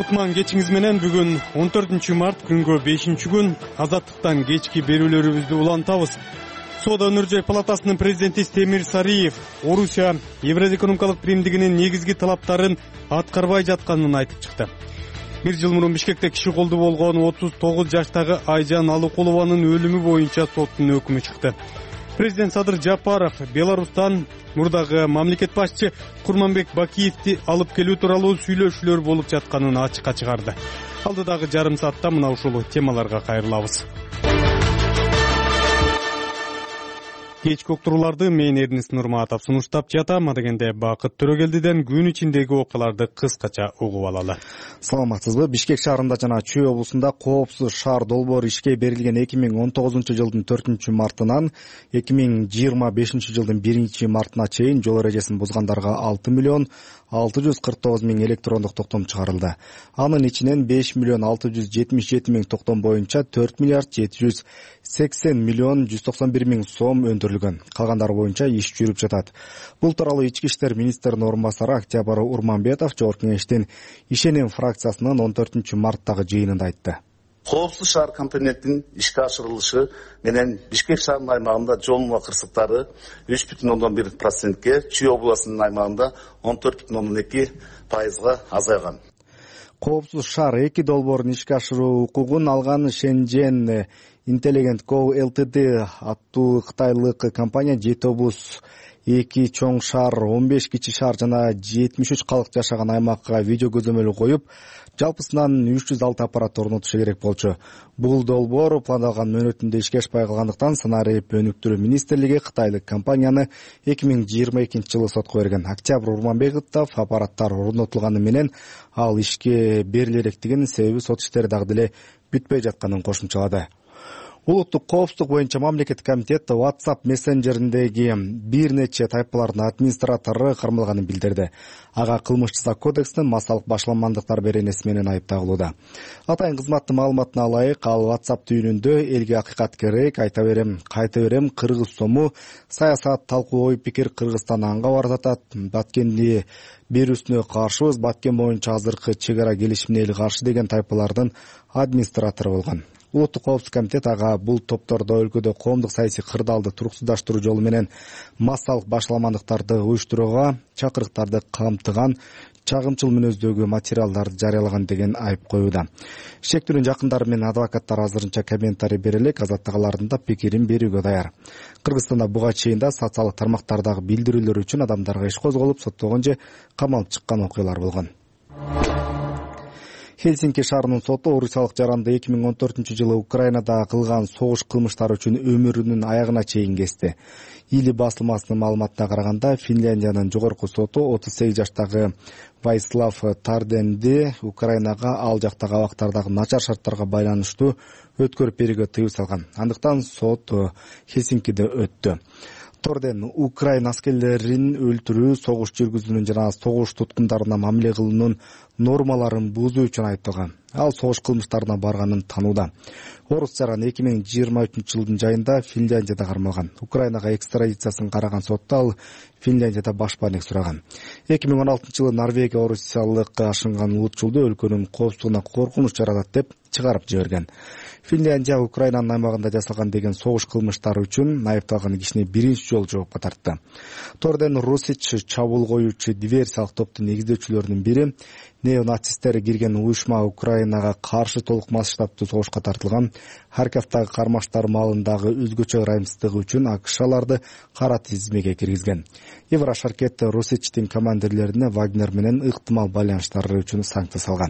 Кутман кечиңиз менен бүгүн 14-март күнгө 5-күн азаттыктан кечки берүүлөрүбүздү улантабыз. Соода өнөр палатасынын президенти Темир Сариев Орусия Евразия-экономикалык биримдигинин негизги талаптарын аткарбай жатканын айтып чыкты. Бир жыл мурун Бишкекте киши колду болгон 39 жаштагы Айжан Алыкулованын өлүмү боюнча соттун өкүмү чыкты. Президент Садыр Жапаров Беларустан мурдагы мамлекет башчы Курманбек Бакиевди алып келүү тууралуу сүйлөшүүлөр болуп жатканын ачыкка чыгарды. Алдыдагы жарым саатта мына ушул темаларга кайрылабыз. Кечки уктурууларды мен Эрнис Нурматов сунуштап жатам. Адегенде Бакыт Төрөгелдиден күн ичиндеги окуяларды кыскача угуп алалы. Саламатсызбы? Бишкек шаарында жана Чүй облусунда коопсуз шаар долбоору ишке берилген 2019 жылдын 4-мартынан 2025 жылдын 1-мартына чейин жол эрежесин бузгандарга 6.649.000 электрондук токтом чыгарылды. Анын ичинен 5.677.000 токтом боюнча 4.780.191.000 сом өндүрүлгөн. Калгандары боюнча иш жүрүп жатат. Бул тууралуу Ички иштер министринин орун басары Октябрь Урманбетов Жогорку Кеңештин ишеним фракциясынын 14-марттагы жыйынында айтты. Коопсуз шаар компоненттин ишке ашырылышы менен Бишкек шаарынын аймагында жол муа кырсыктары 3.1%, Чүй областынын аймагында 14.2%га азайган. Коопсуз шаар 2 долбоорун ишке ашыруу укугун алган Шенжен Intelligent Co Ltd аттуу кытайлык компания Жетобус 2 чоң шаар, 15 кичи шаар жана 73 калк жашаган аймакка видео көзөмөлү коюп, жалпысынан 306 аппарат орнотушу керек болчу. Бул долбоор пландалган мөөнөтүндө ишке ашпай калгандыктан Санарип өнүктүрүү министрлиги кытайлык компанияны 2022 жылы сотко берген. Октябрь Урманбетов аппараттар орнотулганы менен ал ишке берилеректигин, себеби сот иштери дагы деле бүтпөй жатканын кошумчалады. Улуттук коопсуздук боюнча мамлекеттик комитет WhatsApp мессенджериндеги бир нече тайпалардын администратору кармалганын билдирди. Ага кылмыш жаза кодексинин массалык башаламандыктар беренеси менен айып тагылууда. Атайын кызматтын маалыматына ылайык, ал WhatsApp түйүнүндө элге акыйкат керек, айта берем, кайта берем, кыргыз сому, саясат, талкуу, ой пикир, Кыргызстан анга бардатат, Баткенди берүүсүнө каршыбыз, Баткен боюнча азыркы чек ара келишимине эл каршы деген тайпалардын администратору болгон. Улуттук коопсуздук комитет ага бул топтордо өлкөдө коомдук саясий кырдаалды туруксуздаштыруу жолу менен массалык башаламандыктарды уюштурууга чакырыктарды камтыган чагымчыл мүнөздөгү материалдарды жарыялаган деген айып коюуда. Шектүүнүн жакындары менен адвокаттар азырынча комментарий бере элек, азаттыгалардын да пикирин берүүгө даяр. Кыргызстанда буга чейин да социалдык тармактардагы билдирүүлөр үчүн адамдарга иш козголуп, соттолгон же камалып чыккан окуялар болгон. Хельсинки шаарынын соту орусиялык жаранды 2014 жылы Украинада кылган согуш кылмыштары үчүн өмүрүнүн аягына чейин кести. Или басылмасынын маалыматына караганда, Финляндиянын жогорку соту 38 жаштагы Вайслав Тарденди Украинага ал жактагы абактардагы начар шарттарга байланыштуу өткөрүп берүүгө тыюу салган. Андыктан сот Хельсинкиде өттү. Торден Украина аскерлерин өлтүрүү, согуш жүргүзүүнүн жана согуш туткундарына мамиле кылуунун нормаларын бузуу үчүн айыпталган. Ал согуш кылмыштарына барганын танууда. Орус жаран 2023 жылдын жайында Финляндияда кармалган. Украинага экстрадициясын караган сотто ал Финляндияда башпаанек сураган. 2016 жылы Норвегия орусиялыкка ашынган улутчулду өлкөнүн коопсуздугуна коркунуч жаратат деп чыгарып жиберген. Финляндия Украинанын аймагында жасалган деген согуш кылмыштары үчүн айыпталган кишини биринчи жолу жоопко тартты. Торден Русич чабуул коюучу диверсиялык топтун негиздөөчүлөрүнүн бири, неонацисттер кирген уюшма Украинага каршы толук масштабтуу согушка тартылган. Харьковдагы кармаштар маалындагы өзгөчө ырайымсыздыгы үчүн АКШ аларды кара тизмеге киргизген. Еврошаркет Русичтин командирлерине Вагнер менен ыктымал байланыштары үчүн санкция салган.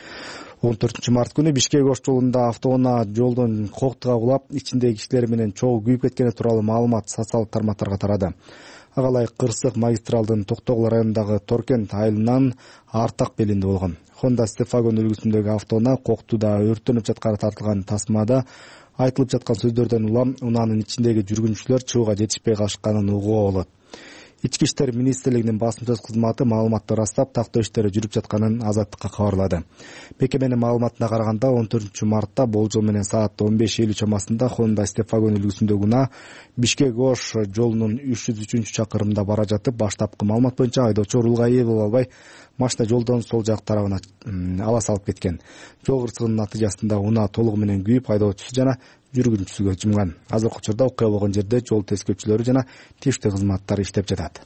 14 март күнү Бишкек Ош жолунда автоунаа жолдон коктуга кулап, ичиндеги кишилер менен чогуу күйүп кеткени тууралуу маалымат социалдык тармактарга тарады. Ага ылайык Кырсык магистралдын Токтогул районундагы Торкент айылынан Артак белинде болгон. Honda Stefan үлгүсүндөгү автоунаа коктууда өрттөнүп жатканы тартылган тасмада айтылып жаткан сөздөрдөн улам унаанын ичиндеги жүргүнчүлөр чыгууга жетишпей калышканын угууга болот. Ички иштер министрлигинин басма сөз кызматы маалыматты ырастап, тактоо иштери жүрүп жатканын Азаттыкка кабарлады. Мекеменин маалыматына караганда 14 мартта болжол менен саат 15:50 чамасында Honda Step-Wagon үлгүсүндөгү Бишкек-Ош жолунун 303 чакырымында бара жатып, баштапкы маалымат боюнча айдоочу рулга ээ боло албай, машина жолдон сол жак тарабына ала салып кеткен. Жол кырсыгынын натыйжасында унаа толугу менен күйүп, айдоочусу жана жүргүнчүсүгө жумган. Азыркы учурда окуя болгон жерде жол тескөөчүлөрү жана тийиштүү кызматтар иштеп жатат.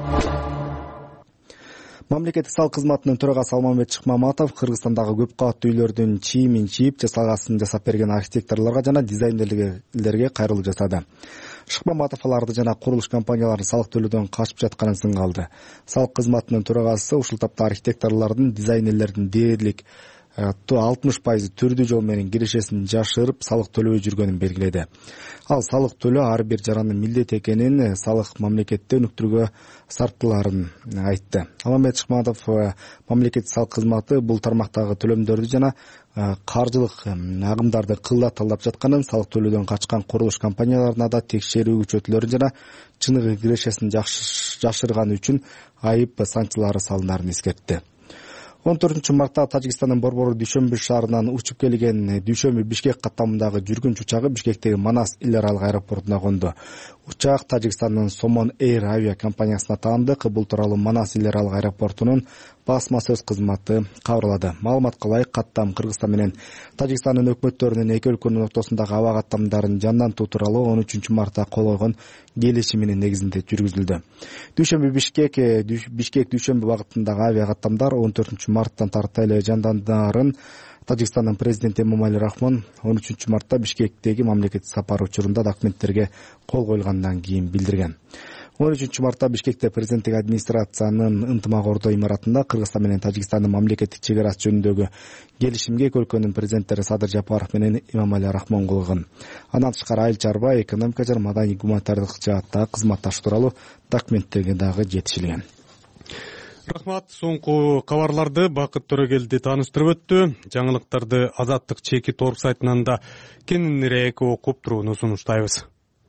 Мамлекеттик салык кызматынын төрагасы Алмамбет Шыкмаматов Кыргызстандагы көп кабаттуу үйлөрдүн чийимин чийип, жасалгасын жасап берген архитекторлорго жана дизайнерлерге кайрылуу жасады. Шыкмаматов аларды жана курулуш компанияларын салык төлөөдөн качып жатканын сынга алды. Салык кызматынын төрагасы ушул тапта архитекторлордун, дизайнерлердин дээрлик 60% түрдүү жол менен кирешесин жашырып, салык төлөбөй жүргөнүн белгиледи. Ал салык төлөө ар бир жарандын милдети экенин, салык мамлекетте өнүктүрүүгө сарптыларын айтты. Алмамбет Шыкмаматов мамлекеттик салык кызматы бул тармактагы төлөмдөрдү жана каржылык агымдарды кылда талдап жатканын, салык төлөөдөн качкан курулуш компанияларына да текшерүү күчөтүлөрүн жана чыныгы кирешесин жашырганы үчүн айып санкциялары салынарын эскертти. 14 мартта Тажикстандын Борбор Дүйшөмбү шаарынан учуп келген Дүйшөмбү Бишкек каттамындагы жүргүнчү учагы Бишкектеги Манас эл аралык аэропортуна конду. Учак Тажикстандын Somon Air авиа компаниясына таандык. Бул тууралуу Манас эл аралык аэропортунун басма сөз кызматы кабарлады. Маалыматка ылайык, каттам Кыргызстан менен Тажикстандын өкмөттөрүнүн эки өлкөнүн ортосундагы аба каттамдарын жандантуу тууралуу 13 мартта кол койгон келишиминин негизинде жүргүзүлдү. Дүйшөмбү Бишкек Дүйшөмбү багытындагы авиа каттамдар 14 марттан тарта эле жандандарын Тажикстандын президенти Эмомали Рахмон 13 мартта Бишкектеги мамлекеттик сапары учурунда документтерге кол коюлгандан кийин билдирген. 13 мартта Бишкекте президенттик администрациянын ынтымак ордо имаратында Кыргызстан менен Тажикстандын мамлекеттик чек арасы жөнүндөгү келишимге эки өлкөнүн президенттери Садыр Жапаров менен Эмомали Рахмон кол койгон. Андан тышкары Айыл чарба, экономика жана маданий гуманитардык жааттагы кызматташтык тууралуу документтерге дагы жетишилген. Рахмат. Соңку кабарларды Бакыт Төрөгелди тааныштырып өттү. Жаңылыктарды Азаттык чеки торп сайтынан да кеңирээк окуп турууну сунуштайбыз.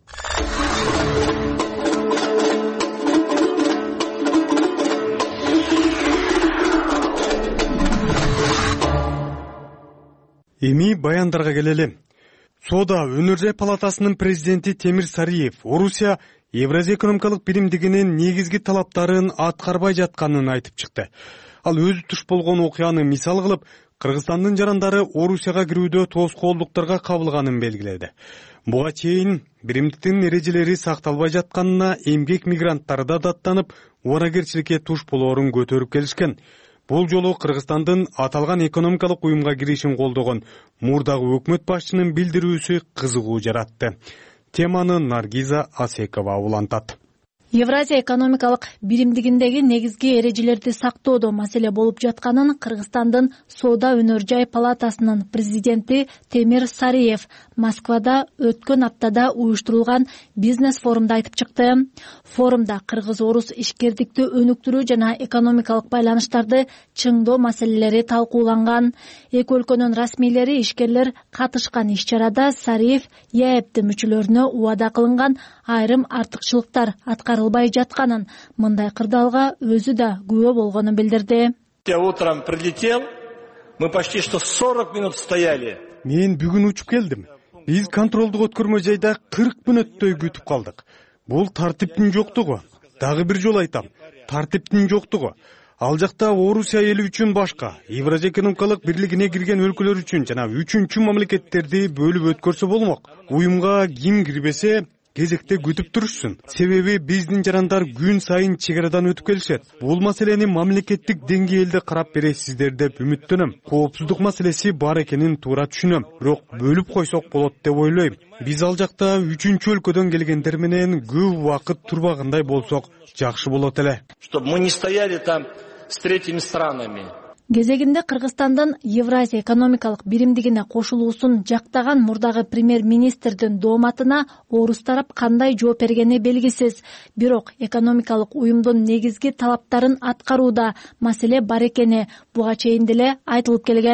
Эми баяндарга келели. Соода өнөр жай палатасынын президенти Темир Сариев Орусия Евразия экономикалык биримдигинин негизги талаптарын аткарбай жатканын айтып чыкты. Ал өзү туш болгон окуяны мисал кылып, Кыргызстандын жарандары Орусияга кирүүдө тоскоолдуктарга кабылганын белгиледи. Буга чейин биримдиктин эрежелери сакталбай жатканына эмгек мигранттары да даттанып, убаракерчиликке туш болоорун көтөрүп келишкен. Бул жолу Кыргызстандын аталган экономикалык уюмга киришин колдогон мурдагы өкмөт башчынын билдирүүсү кызыгуу жаратты. Теманы Наргиза Асекова улантат. Евразия экономикалык биримдигиндеги негизги эрежелерди сактоодо маселе болуп жатканын Кыргызстандын Соода өнөр жай палатасынын президенти Темир Сариев Москвада өткөн аптада уюштурулган бизнес форумда айтып чыкты. Форумда кыргыз-орус ишкердикти өнүктүрүү жана экономикалык байланыштарды чыңдоо маселелери талкууланган. Эки өлкөнүн расмийлери, ишкерлер катышкан иш-чарада Сариев ЕАЭБ мүчөлөрүнө убада кылынган айрым артыкчылыктар аткарылбай жатканын, мындай кырдаалга өзү да күбө болгонун билдирди. Я утром прилетел, мы почти что 40 минут стояли. Мен бүгүн учуп келдим. Биз контролдук өткөрмө жайда 40 мүнөттөй күтүп калдык. Бул тартиптин жоктугу. Дагы бир жолу айтам, тартиптин жоктугу. Ал жакта Орусия эли үчүн башка, Евразия экономикалык бирлигине кирген өлкөлөр үчүн жана үчүнчү мамлекеттерди бөлүп өткөрсө болмок. Уюмга ким кирбесе кезекте күтүп турушсун. Себеби биздин жарандар күн сайын чегарадан өтүп келишет. Бул маселени мамлекеттик деңгээлде карап бересиздер деп үмүттөнөм. Коопсуздук маселеси бар экенин туура түшүнөм. Бирок бөлүп койсок болот деп ойлойм. Биз ал жакта үчүнчү өлкөдөн келгендер менен көп убакыт турбагандай болсок жакшы болот эле. Чтобы мы не стояли там с третьими странами. Кезегинде Кыргызстандын Евразия экономикалык биримдигине кошулуусун жактаган мурдагы премьер-министрдин дооматына орус тарап кандай жооп бергени белгисиз. Бирок экономикалык уюмдун негизги талаптарын аткарууда маселе бар экени буга чейин деле айтылып келген.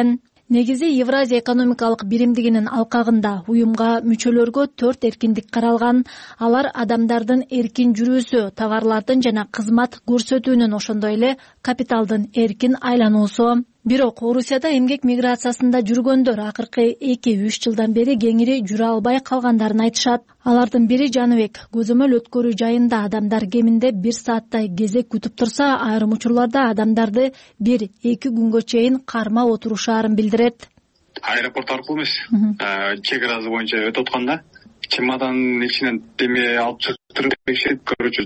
Негизи Евразия экономикалык биримдигинин алкагында уюмга мүчөлөргө 4 эркиндик каралган. Алар адамдардын эркин жүрүүсү, товарлардын жана кызмат көрсөтүүнүн, ошондой эле капиталдын эркин айлануусу. Бирок Орусияда эмгек миграциясында жүргөндөр акыркы 2-3 жылдан бери кеңири жүрө албай калгандарын айтышат. Алардын бири Жаныбек. Көзөмөл өткөрүү жайында адамдар кеминде 1 сааттай кезек күтүп турса, айрым учурларда адамдарды 1-2 күнгө чейин кармап отурушаарын билдирет. Аэропорт аркылуу эмес, чек разы боюнча өтүп атканда чемоданын ичинен деме алып чыгып текшерип, короче,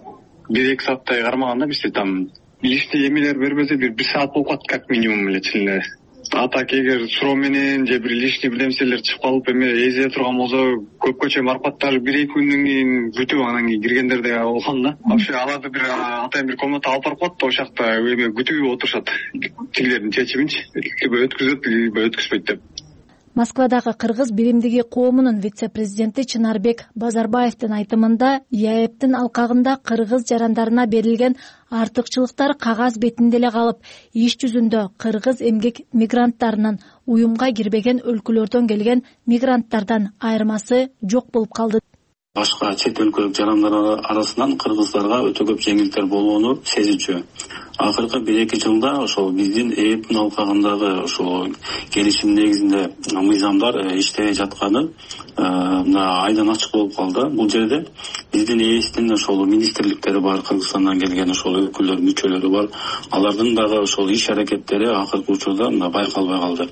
1-2 сааттай кармаганда бизде там лишний эмелер бербесе 1 саат болуп калат как минимум эле чынында. А так эгер суроо менен же бир лишний билемселер чыгып калып эме эзее турган болсо көпкө чейин барып калат, даже 1-2 күндөн кийин күтүп анан кийин киргендер да болгон да. Вообще аларды бир атайын бир комната алып барып коет да, ошол жакта эме күтүп отурушат. Тигилердин чечиминчи, либо өткүзөт, либо өткүзбөйт деп. Москвадагы кыргыз биримдиги коомунун вице-президенти Чынарбек Базарбаевдин айтымында, ЯЭПтин алкагында кыргыз жарандарына берилген артыкчылыктар кагаз бетинде эле калып, иш жүзүндө кыргыз эмгек мигранттарынын уюмга кирбеген өлкөлөрдөн келген мигранттардан айырмасы жок болуп калды. Башка чет өлкөлүк жарандар арасынан кыргыздарга өтө көп жеңилдиктер болгону сезичүү. Акыркы 1-2 жылда ошол биздин ЭЭПтин алкагындагы ошол келишим негизинде мыйзамдар иштебей жатканы айдан ачык болуп калды. Бул жерде биздин ЭЭСтин ошол министрликтери бар, Кыргызстандан келген ошол өкүлдөр, мүчөлөрү бар. Алардын дагы ошол иш аракеттери акыркы учурда байкалбай калды.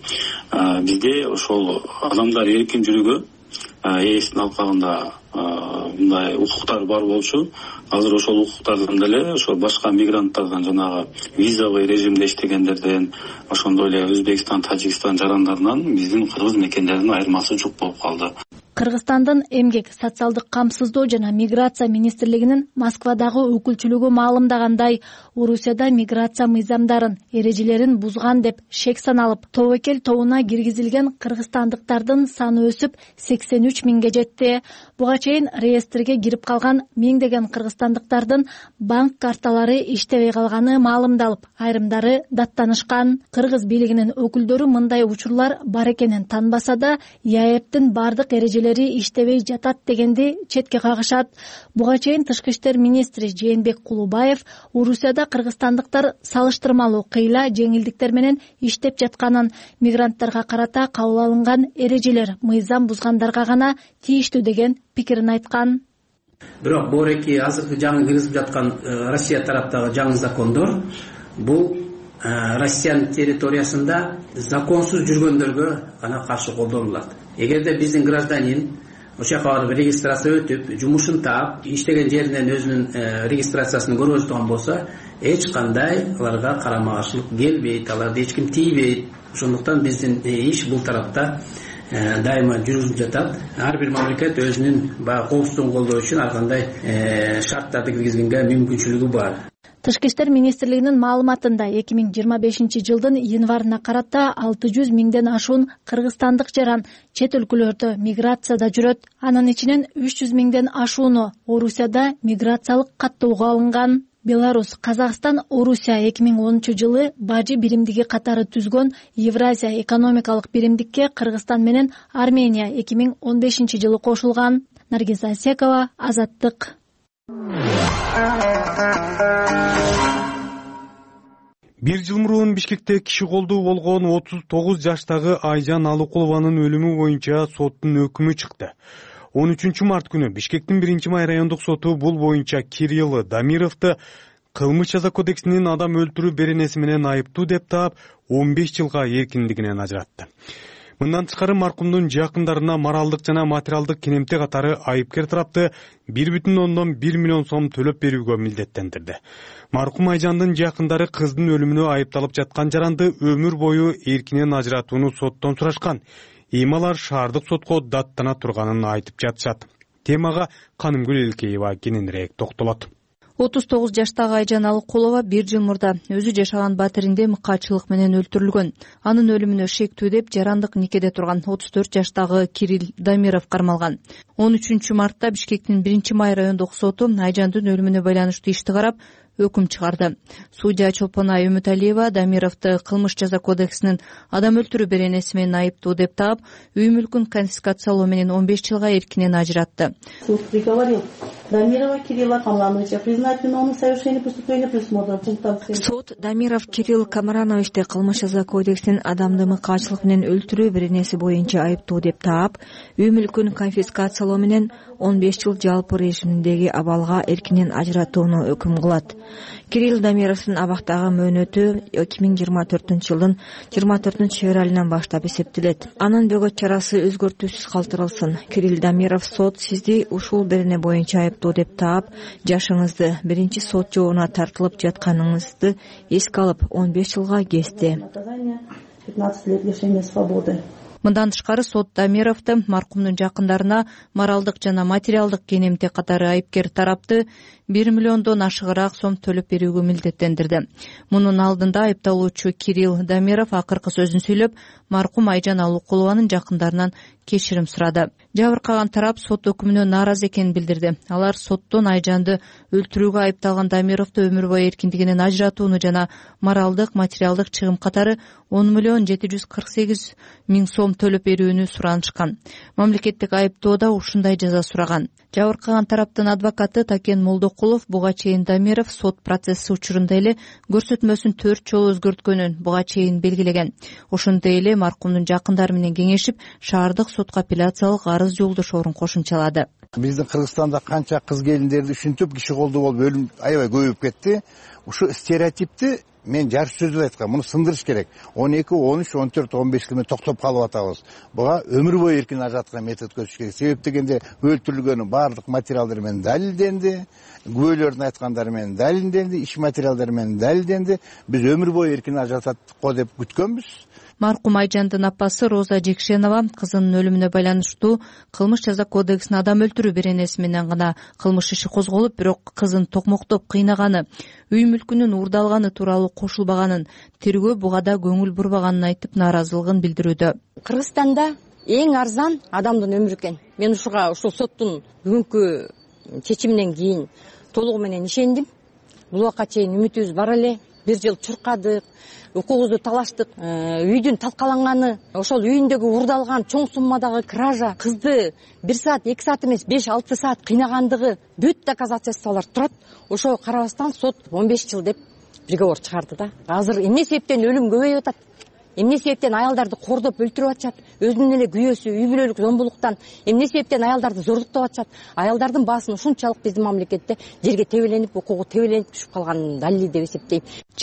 Бизде ошол адамдар эркин жүрүүгө ЭЭСтин алкагында мындай укуктар бар болчу. Азыр ошол укуктардан деле ошол башка мигранттардан, жанагы визовый режимде иштегендерден, ошондой эле Өзбекстан, Тажикстан жарандарынан биздин кыргыз мекендердин айырмасы жок болуп калды. Кыргызстандын эмгек, социалдык камсыздоо жана миграция министрлигинин Москвадагы өкүлчүлүгү маалымдагандай, Орусияда миграция мыйзамдарын, эрежелерин бузган деп шек саналып, тобокел тобуна киргизилген кыргызстандыктардын саны өсүп 83 миңге жетти. Буга чейин реестрге кирип калган миңдеген кыргызстандыктардын банк карталары иштебей калганы маалымдалып, айрымдары даттанышкан. Кыргыз бийлигинин өкүлдөрү мындай учурлар бар экенин танбаса да, ЯЭПтин бардык эрежелери иштебей жатат дегенди четке кагышат. Буга чейин Тышкы иштер министри Жээнбек Кулубаев Орусияда кыргызстандыктар салыштырмалуу кыйла жеңилдиктер менен иштеп жатканын, мигранттарга карата кабыл алынган эрежелер мыйзам бузгандарга гана тийиштүү деген пикирин айткан. Бирок бореки азыркы жаңы киргизип жаткан Россия тараптагы жаңы закондор бул Россиянын территориясында законсуз жүргөндөргө гана каршы колдонулат. Эгерде биздин гражданин ошол жака барып регистрация өтүп, жумушун таап, иштеген жеринен өзүнүн регистрациясын көргөзүп болсо, эч кандай аларга карама каршылык келбейт, аларды эч ким тийбейт. Ошондуктан биздин иш бул тарапта дайыма жүрүлүп жатат. Ар бир мамлекет өзүнүн коопсуздугун колдоо үчүн ар кандай шарттарды киргизгенге мүмкүнчүлүгү бар. Тышкы иштер министрлигинин маалыматында 2025 жылдын январына карата 600 миңден ашуун кыргызстандык жаран чет өлкөлөрдө миграцияда жүрөт. Анын ичинен 300 миңден ашууну Орусияда миграциялык каттоого алынган. Беларусь, Казакстан, Орусия 2010 жылы бажы биримдиги катары түзгөн Евразия экономикалык биримдикке Кыргызстан менен Армения 2015 жылы кошулган. Наргиза Асекова, Азаттык. Бир жыл мурун Бишкекте киши колдуу болгон 39 жаштагы Айжан Алыкулованын өлүмү боюнча соттун өкүмү чыкты. 13 март күнү Бишкектин 1-май райондук соту бул боюнча Кирилл Дамировду кылмыш жаза кодексинин адам өлтүрүү беренеси менен айыптуу деп таап 15 жылга эркиндигинен ажыратты. Мындан тышкары маркумдун жакындарына моралдык жана материалдык кинемте катары айыпкер тарапты 1,1 миллион сом төлөп берүүгө милдеттендирди. Маркум Айжандын жакындары кыздын өлүмүнө айыпталып жаткан жаранды өмүр бою эркинен ажыратууну соттон сурашкан. Алар шаардык сотко даттана турганын айтып жатышат. Темага Канымгүл Элкеева кененирээк токтолот. 39 жаштагы Айжан Алыкулова 1 жыл мурда өзү жашаган батиринде мыкаачылык менен өлтүрүлгөн. Анын өлүмүнө шектүү деп жарандык никеде турган 34 жаштагы Кирилл Дамиров кармалган. 13 мартта Бишкектин 1-Май райондук соту Айжандын өлүмүнө байланыштуу ишти карап өкүм чыгарды. Судья Чолпонай Үмүталиева Дамировду кылмыш жаза кодексинин адам өлтүрүү беренеси менен айыптуу деп таап, үй мүлкүн конфискациялоо менен 15 жылга эркинен ажыратты. Суд приговорил Дамирова Кирилла Камрановича признать виновным в совершении преступления предусмотренного пунктом 7. Суд Дамиров Кирилл Камрановичти кылмыш жаза кодексинин адамды мыкаачылык менен өлтүрүү беренеси боюнча айыптуу деп таап, үй мүлкүн конфискациялоо менен 15 жыл жалпы режиминдеги абалга эркинен ажыратууну өкүм кылат. Кирилл Дамировдун абактагы мөөнөтү 2024-жылдын 24-февралынан баштап эсептелет. Анын бөгөт чарасы өзгөртүүсүз калтырылсын. Кирилл Дамиров сот сизди ушул берене боюнча айыптуу деп таап, жашыңызды биринчи сот жообуна тартылып жатканыңызды эске алып 15 жылга кести. 15 лет лишения свободы. Мындан тышкары сот Дамировду маркумдун жакындарына моралдык жана материалдык кенемтек катары айыпкер тарапты 1 миллиондон ашыгыраак сом төлөп берүүгө милдеттендирди. Мунун алдында айыпталуучу Кирилл Дамиров акыркы сөзүн сүйлөп, маркум Айжан Алыкулованын жакындарынан кечирим сурады. Жабыркаган тарап сот өкүмүнө нааразы экенин билдирди. Алар соттон Айжанды өлтүрүүгө айыпталган Дамировду өмүр бою эркиндигинен ажыратууну жана моралдык, материалдык чыгым катары 10 миллион 748 миң сом төлөп берүүнү суранышкан. Мамлекеттик айыптоо да ушундай жаза сураган. Жабыркаган тараптын адвокаты Такен Молдокулов буга чейин Дамиров сот процесси учурунда эле көрсөтмөсүн 4 жолу өзгөрткөнүн буга чейин белгилеген. Ошондой эле маркумдун жакындары менен кеңешип, шаардык сотко апелляциялык арыз жолдошоорун кошумчалады. Биздин Кыргызстанда канча кыз келиндерди ушинтип киши колдуу болуп өлүм аябай көбөйүп кетти. Ушу стереотипти мен жарыш сөзүп айткам, муну сындырыш керек. 12, 13, 14, 15 жыл токтоп калып атабыз. Буга өмүр бою эркин ажыраткан метод көзүш керек. Себеп дегенде өлтүрүлгөнү баардык материалдар менен далилденди, күбөлөрдүн айткандары менен далилденди, иш материалдары менен далилденди. Биз өмүр бою эркин ажыратат го деп күткөнбүз. Маркум Айжандын апасы Роза Жекшенова кызынын өлүмүнө байланыштуу кылмыш жаза кодексине адам өлтүрүү беренеси менен гана кылмыш иши козголуп, бирок кызын токмоктоп кыйнаганы, үй мүлкүнүн уурдалганы тууралуу кошулбаганын, тергөө буга да көңүл бурбаганын айтып нааразылыгын билдирүүдө. Кыргызстанда эң арзан адамдын өмүрү экен. Мен ушуга ушул соттун бүгүнкү чечиминен кийин толугу менен ишендим. Бул убакка чейин үмүтүбүз бар эле. 1 жыл чуркадык, укугубузду талаштык, үйдүн талкаланганы, ошол үйүндөгү уурдалган чоң суммадагы кража, кызды 1 саат, 2 саат эмес 5-6 саат кыйнагандыгы бүт доказательстволор турат. Ошого карабастан сот 15 жыл деп приговор чыгарды да. Азыр эмне себептен өлүм көбөйүп атат? Эмне себептен аялдарды кордоп өлтүрүп атышат? Өзүнүн эле күйөөсү үй бүлөлүк зомбулуктан эмне себептен аялдарды зордуктап атышат? Аялдардын баасын ушунчалык биздин мамлекетте жерге тебеленип, укугу тебеленип түшүп калганын далили деп эсептейм.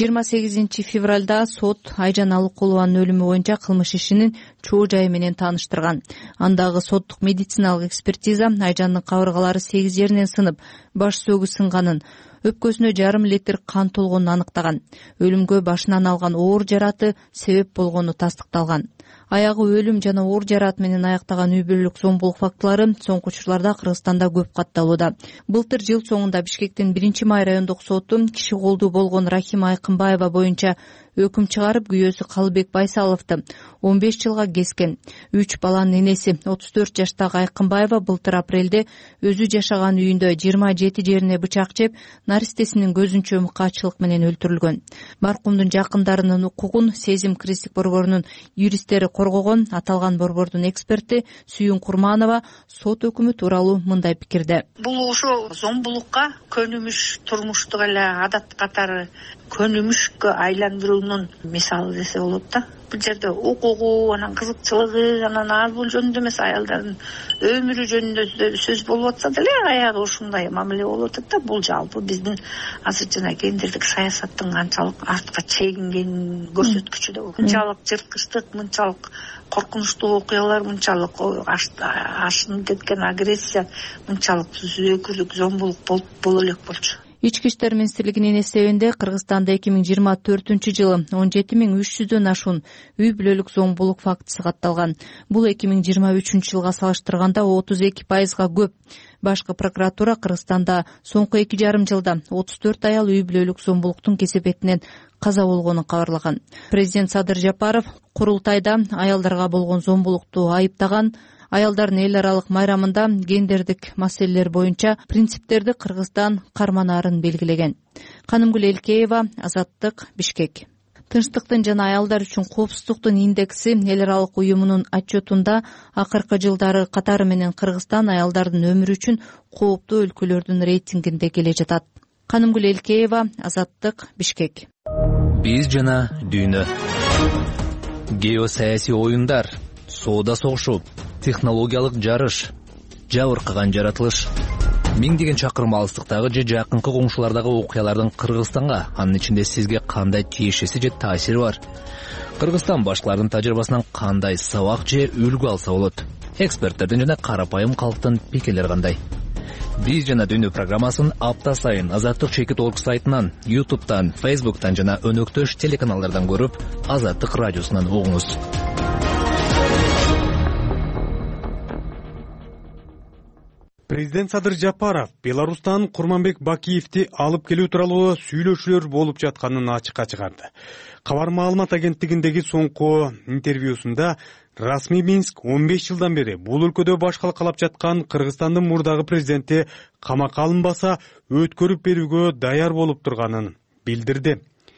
28 февралда сот Айжан Алыкулованын өлүмү боюнча кылмыш ишинин чоо жайы менен тааныштырган. Андагы соттук медициналык экспертиза Айжандын кабыргалары 8 жеринен сынып, баш сөөгү сынганын, өпкөсүнө 1,5 литр кан толгонун аныктаган. Өлүмгө башынан алган оор жараты себеп болгону тастыкталган. Аягы өлүм жана оор жарат менен аяктаган үй бүлөлүк зомбулук фактылары соңку учурларда Кыргызстанда көп катталууда. Былтыр жыл соңунда Бишкектин 1-Май райондук соту киши колдуу болгон Рахима Айкынбаева боюнча өкүм чыгарып, күйөөсү Калыбек Байсаловду 15 жылга кескен. 3 баланын энеси 34 жаштагы Айкынбаева былтыр апрелде өзү жашаган үйүндө 27 жерине бычак жеп, наристесинин көзүнчө мыкаачылык менен өлтүрүлгөн. Маркумдун жакындарынын укугун Сезим Кристик борборунун юристтери коргогон. Аталган борбордун эксперти Сүйүн Курманова сот өкүмү тууралуу мындай пикирде. Бул ошо зомбулукка көнүмүш, турмуштук эле адат катары көнүмүшкө айландыруунун мисалы десе болот да. Бул жерде укугу, анан кызыкчылыгы, анан аз бул жөнүндө эмес, аялдардын өмүрү жөнүндө сөз болуп атса деле аягы ушундай мамиле болуп атат да. Бул жалпы биздин азыр жана гендердик саясаттын канчалык артка чегингенин көрсөткүчү да. Мынчалык жырткычтык, мынчалык коркунучтуу окуялар, мынчалык ашынып кеткен агрессия, мынчалык зөөкүрлүк, зомбулук боло элек болчу. Ички иштер министрлигинин эсебинде Кыргызстанда 2024-жылы 17.300дөн ашуун үй бүлөлүк зомбулук фактысы катталган. Бул 2023-жылга салыштырганда 32%га көп. Башкы прокуратура Кыргызстанда соңку 2,5 жылда 34 аял үй бүлөлүк зомбулуктун кесепетинен каза болгонун кабарлаган. Президент Садыр Жапаров курултайда аялдарга болгон зомбулукту айыптаган. Аялдардын эл аралык майрамында гендердик маселелер боюнча принциптерди Кыргызстан карманаарын белгилеген. Канымгүл Элкеева, Азаттык, Бишкек. Тынчтыктын жана аялдар үчүн коопсуздуктун индекси эл аралык уюмунун отчетунда акыркы жылдары катары менен Кыргызстан аялдардын өмүрү үчүн кооптуу өлкөлөрдүн рейтингинде келе жатат. Канымгүл Элкеева, Азаттык, Бишкек. Биз жана дүйнө. Геосаясий оюндар, соода согушу, технологиялык жарыш, жабыркаган жаратылыш. Миңдеген чакырым алыстыктагы же жакынкы коңшулардагы окуялардын Кыргызстанга, анын ичинде сизге кандай тиешеси же таасири бар? Кыргызстан башкалардын тажрыйбасынан кандай сабак же үлгү алса болот? Эксперттердин жана карапайым калктын пикирлери кандай? Биз жана дүйнө программасын апта сайын Азаттык Чекит.org сайтынан, YouTube'тан, Facebook'тан жана өнөктөш телеканалдардан көрүп, Азаттык радиосунан угуңуз. Президент Садыр Жапаров Беларустан Курманбек Бакиевди алып келүү тууралуу сүйлөшүүлөр болуп жатканын ачыкка чыгарды. Кабар маалымат агенттигиндеги соңку интервьюсунда расмий Минск 15 жылдан бери бул өлкөдө башкалык кылып жаткан Кыргызстандын мурдагы президенти камакка алынбаса өткөрүп берүүгө даяр болуп турганын билдирди.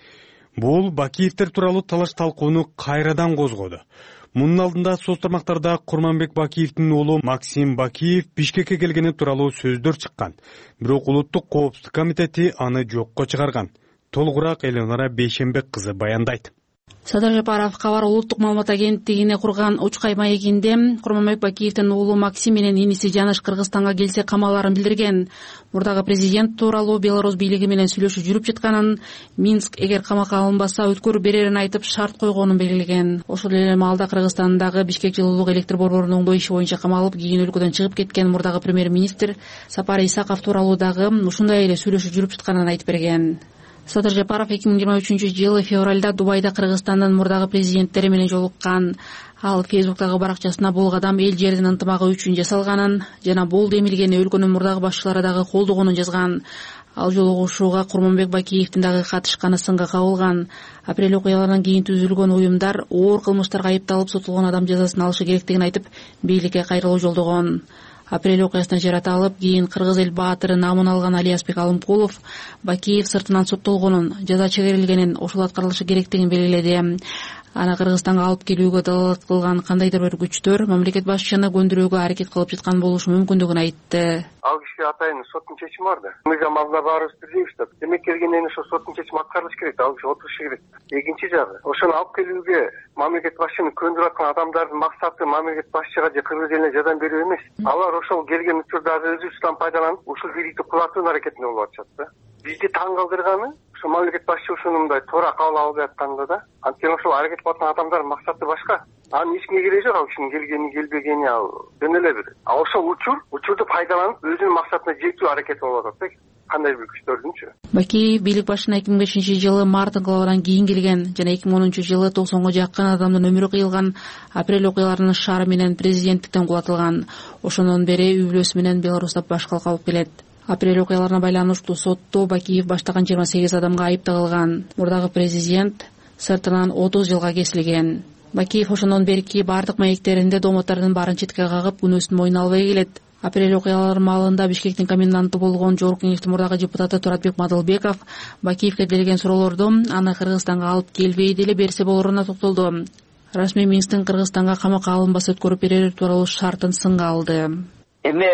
Бул Бакиевдер тууралуу талаш талкууну кайрадан козгоду. Мунун алдында соц тармактарда Курманбек Бакиевдин уулу Максим Бакиев Бишкекке келгени тууралуу сөздөр чыккан. Бирок Улуттук коопсуздук комитети аны жокко чыгарган. Толугураак Элеонора Бейшенбек кызы баяндайт. Садыр Жапаров кабар улуттук маалымат агенттигине курган Учкай маегинде Курманбек Бакиевдин уулу Максим менен иниси Жаныш Кыргызстанга келсе камаларын билдирген. Мурдагы президент тууралуу Беларусь бийлиги менен сүйлөшүү жүрүп жатканын, Минск эгер камакка алынбаса өткөрүп берерин айтып шарт койгонун белгилеген. Ошол эле маалда Кыргызстандагы Бишкек жылуулук электр борборунун оңдоо иши боюнча камалып, кийин өлкөдөн чыгып кеткен мурдагы премьер-министр Сапар Исаков тууралуу дагы ушундай эле сүйлөшүү жүрүп жатканын айтып берген. Садыр Жапаров 2023-жылы февралда Дубайда Кыргызстандын мурдагы президенттери менен жолуккан. Ал Фейсбуктагы баракчасына бул кадам эл жердин ынтымагы үчүн жасалганын жана бул демилгени өлкөнүн мурдагы башчылары дагы колдогонун жазган. Ал жолугушууга Курманбек Бакиевдин дагы катышканы сынга кабылган. Апрель окуяларынан кийин түзүлгөн уюмдар оор кылмыштарга айыпталып сотулган адам жазасын алышы керектигин айтып, бийликке кайрылуу жолдогон. Апрель окуясынан жарата алып, кийин кыргыз эл баатыры намын алган Алиязбек Алымкулов Бакиев сыртынан соттолгонун, жаза чегерилгенин, ошол аткарылышы керектигин белгиледи. Аны Кыргызстанга алып келүүгө далалат кылган кандайдыр бир күчтөр мамлекет башчыны көндүрүүгө аракет кылып жаткан болушу мүмкүндүгүн айтты. Ал киши атайын соттун чечими бар да. Мыйзам алдында баарыбыз бирдейбиз да. Демек келгенден кийин ошо соттун чечими аткарылышы керек да, ал киши отурушу керек. Экинчи жагы, ошону алып келүүгө мамлекет башчыны көндүрүп аткан адамдардын максаты мамлекет башчыга же кыргыз элине жардам берүү эмес. Алар ошол келген учурдагы өзүбүздөн пайдаланып, ушул бийликти кулатуунун аракетинде болуп атышат да. Бизди таң калтырганы ошо мамлекет башчы ушуну мындай туура кабыл алып атканда да, анткени ошол аракет кылып аткан адамдардын максаты башка. Анын эч кимге кереги жок, ал кишинин келгени келбегени ал жөн эле бир. А ошол учурду пайдаланып өзүнүн максатына жетүү аракети болуп атат да. Кандай бир күчтөрдүнчү. Бакиев бийлик башына 2005-жылы март инкылабынан кийин келген жана 2010-жылы 90га жакын адамдын өмүрү кыйылган. Апрель окуяларынын шаары менен президенттиктен кулатылган. Ошондон бери үй бүлөсү менен Беларуста башкалык алып келет. Апрель окуяларына байланыштуу сотто Бакиев баштаган 28 адамга айып тагылган. Мурдагы президент сыртынан 30 жылга кесилген. Бакиев ошондон берки бардык маектеринде домоттордун баарын четке кагып, күнөөсүн мойнуна албай келет. Апрель окуялары маалында Бишкектин коменданты болгон Жогорку Кеңештин мурдагы депутаты Туратбек Мадылбеков Бакиевге келген суроолорду аны Кыргызстанга алып келбей деле берсе болоруна токтолду. Расмий Минсктин Кыргызстанга камакка алынбаса өткөрүп берер тууралуу шартын сынга алды. Эми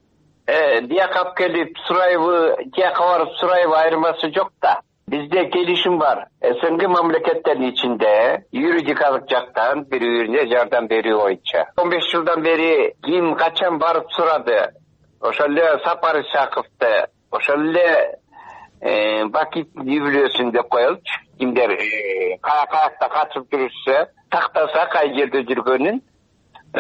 дияка алып келип сурайбы, тияка барып сурайбы айырмасы жок да. Бизде келишим бар. СНГ мамлекеттеринин ичинде юридикалык жактан бири-бирине жардам берүү боюнча. 15 жылдан бери ким качан барып сурады? Ошол эле Сапар Исаковду, ошол эле Бакиевдин үй бүлөсүн деп коелучу. Кимдер каякта катышып жүрүшсө, тактаса кай жерде жүргөнүн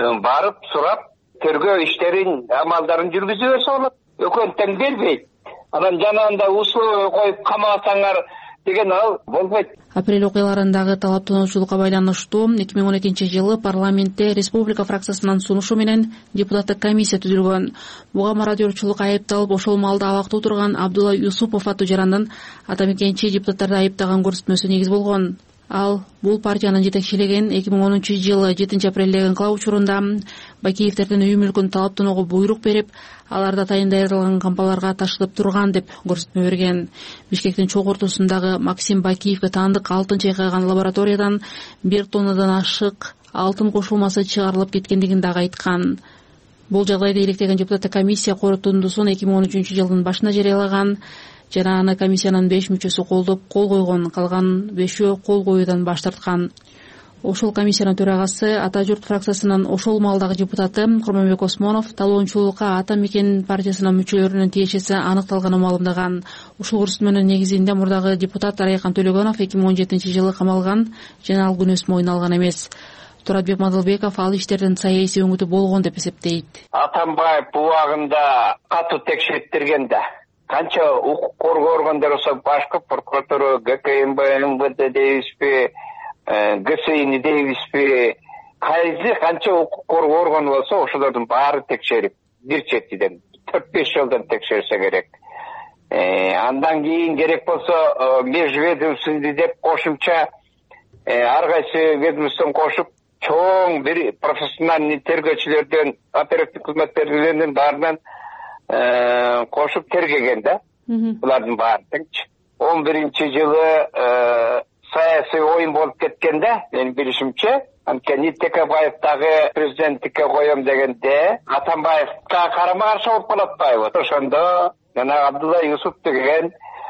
барып сурап, тергөө иштерин, амалдарын жүргүзө берсе болот. Өкөн тең бербейт. анан жанагындай условия коюп камасаңар деген ал болбойт. Апрель окуяларындагы талаптануучулукка байланыштуу 2012-жылы парламентте республика фракциясынын сунушу менен депутаттык комиссия түзүлгөн. Буга мародёрчулук айыпталып, ошол маалда абакта отурган Абдулла Юсупов аттуу жарандын атамекенчи депутаттарды айыптаган көрсөтмөсү негиз болгон. Ал бул партиянын жетекчилеген 2010-жылы 7-апрелдеги инкылап учурунда Бакиевтердин үй мүлкүн талаптанууга буйрук берип, аларда тайындырылган кампаларга ташытып турган деп көрсөтмө берген. Бишкектин чоң ортосундагы Максим Бакиевге таандык алтын чайкаган лабораториядан 1 тоннадан ашык алтын кошулмасы чыгарылып кеткендигин дагы айткан. Бул жагдайды иликтеген депутаттык комиссия корутундусун 2013-жылдын башында жарыялаган. Жана аны комиссиянын 5 мүчөсү колдоп кол койгон, калган 5-өө кол коюудан баш тарткан. Ошол комиссиянын төрагасы Ата журт фракциясынын ошол маалдагы депутаты Курманбек Осмонов талоончулукка Ата мекен партиясынын мүчөлөрүнүн тиешеси аныкталганын маалымдаган. Ушул көрсөтмөнүн негизинде мурдагы депутат Райхан Төлөгөнов 2017-жылы камалган жана ал күнөөсүн мойнуна алган эмес. Туратбек Мадылбеков ал иштердин саясий өңүтү болгон деп эсептейт. Атамбаев убагында катуу текшертирген да. Канча укук коргоо органдары болсо башкы прокуратура, ГКМБ, МВД дейбизби, ГСИ дейбизби, кайсы канча укук коргоо органы болсо ошолордун баары текшерип, бир четиден 4-5 жылдан текшерсе керек. Андан кийин керек болсо межведомственный деп кошумча ар кайсы ведомствоны кошуп, чоң бир профессиональный тергөөчүлөрдөн, оперативдик кызматкерлердин баарынан кошуп тергеген да. Булардын баардыгы 11-жылы саясий оюн болуп кеткен да, менин билишимче. Анткени Текебаевдагы президенттикке коем дегенде Атамбаевга карама каршы болуп калат атпайбы? Ошондо жана Абдулла Юсуп деген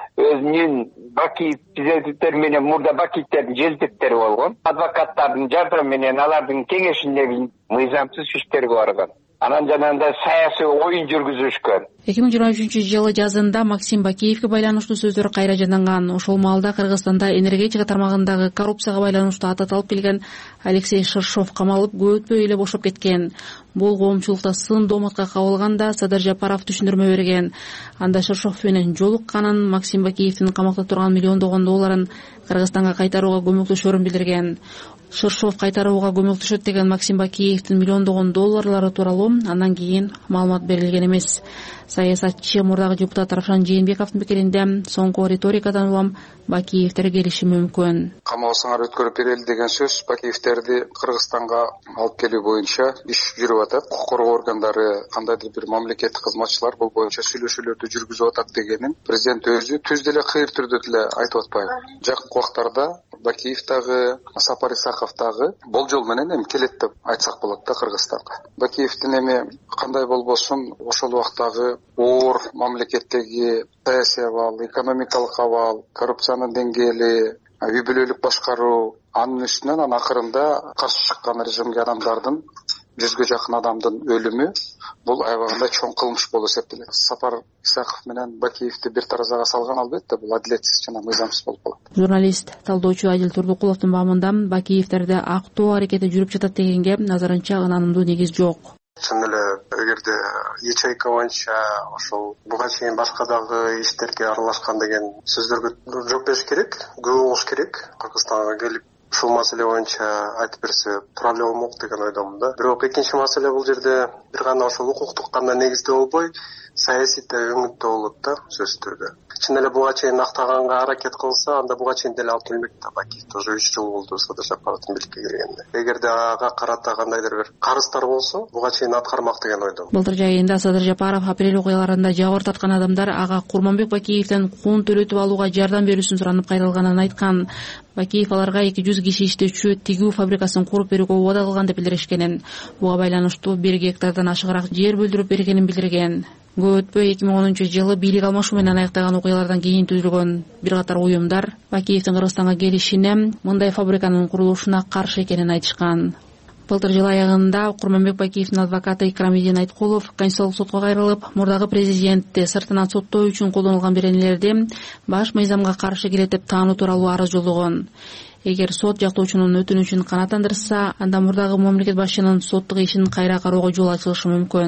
өзүнүн Бакиев президенттер менен мурда Бакиевтердин желтектери болгон. Адвокаттардын жардамы менен алардын кеңешинде мыйзамсыз иштерге барган. Анан жанагындай саясий оюн жүргүзүшкөн. 2023-жылы жазында Максим Бакиевге байланыштуу сөздөр кайра жанданган. Ошол маалда Кыргызстанда энергетика тармагындагы коррупцияга байланыштуу аты аталып келген Алексей Шершов камалып, көп өтпөй эле бошоп кеткен. Бул коомчулукта сын домотко кабылганда Садыр Жапаров түшүндүрмө берген. Анда Шершов менен жолукканын, Максим Бакиевдин камакта турган $миллиондогон долларын Кыргызстанга кайтарууга көмөктөшөрүн билдирген. Шершов кайтарууга көмөктөшөт деген Максим Бакиевдин $миллиондогон долларлары тууралуу андан кийин маалымат берилген эмес. Саясатчы мурдагы депутат Равшан Жээнбековдун пикиринде соңку риторикадан улам Бакиевтер келиши мүмкүн. Камалсаңар өткөрүп берели деген сөз Бакиевтерди Кыргызстанга алып келүү боюнча иш жүрүп атат. Укук коргоо органдары кандайдыр бир мамлекеттик кызматчылар бул боюнча сүйлөшүүлөрдү жүргүзүп атат дегенин президент өзү түз деле кыйыр түрдө деле айтып атпайбы? Жакынкы убактарда Бакиев дагы, Сапар Исаков дагы болжол менен эми келет деп айтсак болот да Кыргызстанга. Бакиевдин эми кандай болбосун ошол убактагы оор мамлекеттеги саясий абал, экономикалык абал, коррупциянын деңгээли, үй бүлөлүк башкаруу, анын үстүнөн анан акырында каршы чыккан режимге адамдардын 100ге жакын адамдын өлүмү бул аябагында чоң кылмыш болуп эсептелет. Сапар Исаков менен Бакиевди бир таразага салган албетте бул адилетсиз жана мыйзамсыз болуп калат. Журналист, талдоочу Адил Турдукуловдун баамында Бакиевтерде актоо аракети жүрүп жатат дегенге назарынча ынанымдуу негиз жок. Чын эле эгерде ячейка боюнча ошол буга чейин башка дагы иштерге аралашкан деген сөздөргө жооп бериш керек, көп болуш керек. Кыргызстанга келип ушул маселе боюнча айтып берсе тура эле болмок деген ойдомун да. Бирок экинчи маселе бул жерде бир гана ошол укуктук гана негизде болбой, саясий өңүттө болот да сөзсүз түрдө. Чын эле буга чейин актаганга аракет кылса, анда буга чейин деле алып келмек да. Бакиев уже 3 жыл болду Садыр Жапаровдун бийликке келгенде. Эгерде ага карата кандайдыр бир карыздар болсо, буга чейин аткармак деген ойдомун. Былтыр жайында Садыр Жапаров апрель окуяларында жабыр тарткан адамдар ага Курманбек Бакиевден кун төлөтүп алууга жардам берүүсүн суранып кайрылганын айткан. Бакиев аларга 200 киши иштөөчү тигүү фабрикасын куруп берүүгө убада кылган деп билдиришкенин. Буга байланыштуу 1 гектардан ашыгыраак жер бөлдүрүп бергенин билдирген. Көп өтпөй 2010-жылы бийлик алмашуу менен аяктаган окуялардан кийин түзүлгөн бир катар уюмдар Бакиевдин Кыргызстанга келишине, мындай фабриканын курулушуна каршы экенин айтышкан. Былтыр жыл аягында Курманбек Бакиевдин адвокаты Икрамидин Айткулов Конституциялык сотко кайрылып, мурдагы президентти сыртынан соттоо үчүн колдонулган беренелерди баш мыйзамга каршы келет деп таануу тууралуу арыз жолдогон. Эгер сот жактоочунун өтүнүчүн канааттандырса, анда мурдагы мамлекет башчынын соттук ишин кайра кароого жол ачылышы мүмкүн.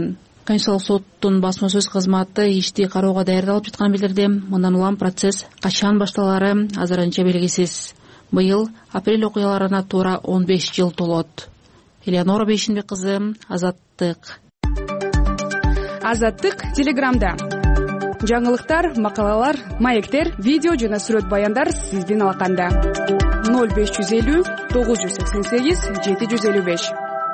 Конституциялык соттун басма сөз кызматы ишти кароого даярдалып жатканын билдирди. Мындан улам процесс качан башталары азырынча белгисиз. Быйыл апрель окуяларына туура 15 жыл толот. Элеонора Бейшинбек кызы, Азаттык. Азаттык Телеграмда. Жаңылыктар, макалалар, маектер, видео жана сүрөт баяндар сиздин алаканда. 0550 988 755.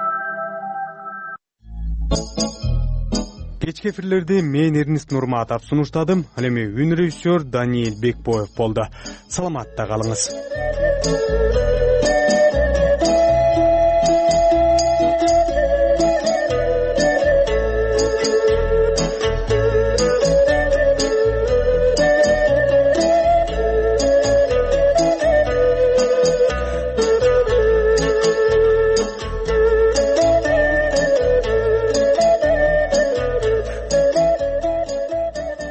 Кечки эфирлерди мен Эрнист Нурматов сунуштадым. Ал эми үн режиссер Даниил Бекбоев болду. Саламатта калыңыз.